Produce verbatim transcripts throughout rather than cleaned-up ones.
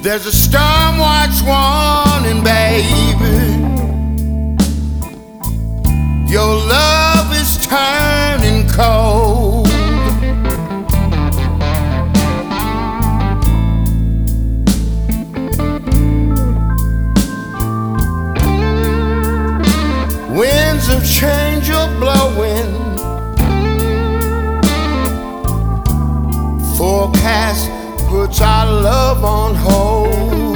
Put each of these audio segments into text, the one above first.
There's a storm watch warning, baby. Your love is turning cold. Winds of change are blowing. Forecast puts our love on hold.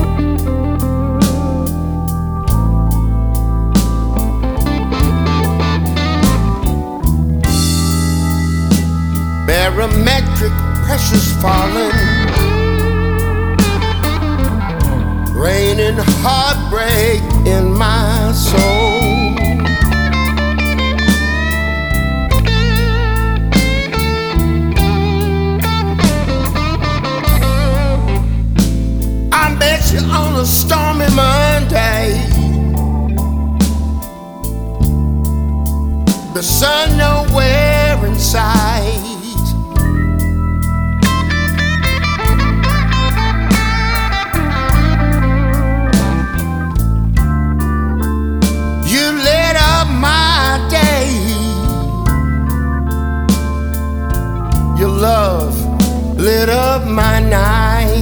Barometric pressure's falling, raining heartbreak in my soul. I met you on a stormy Monday. The sun nowhere in sight. You lit up my day. Your love lit up my night.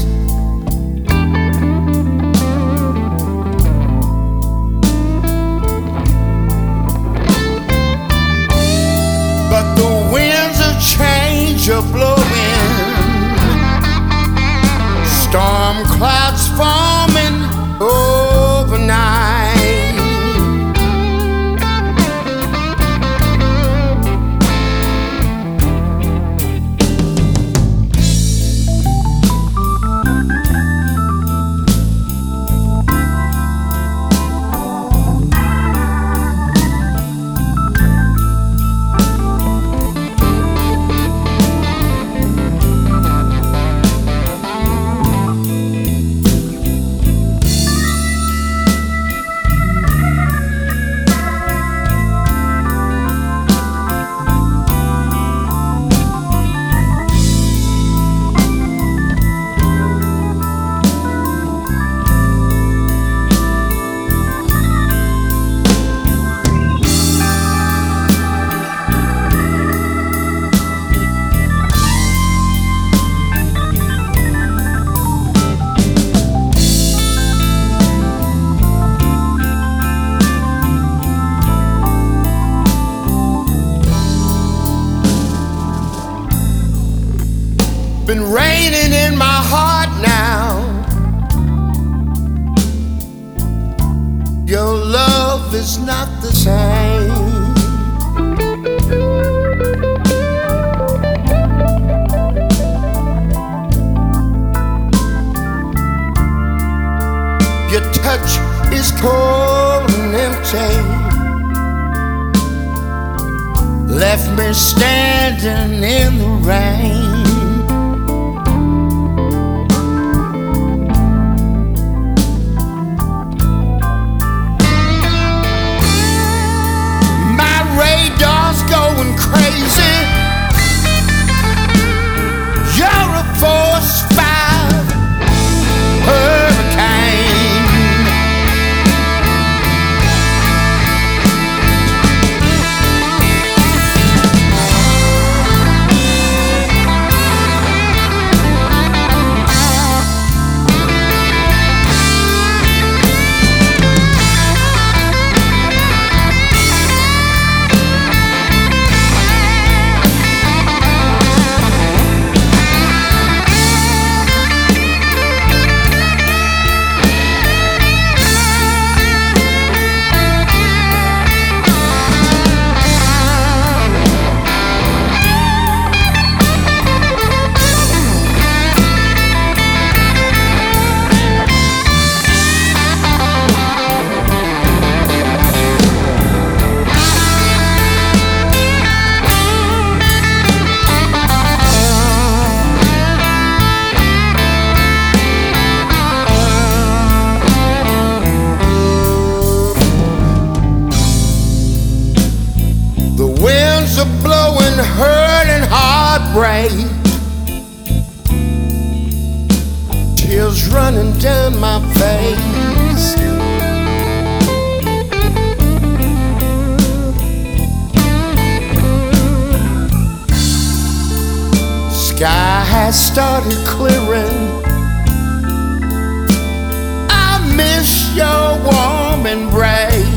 But the winds of change are blowing, storm clouds forming overnight. Been raining in my heart now. Your love is not the same. Your touch is cold and empty, left me standing in the rain. Going crazy. You're a force five hurricane. heartbreak, tears tears running down my face. Sky has started clearing. I miss your warm embrace.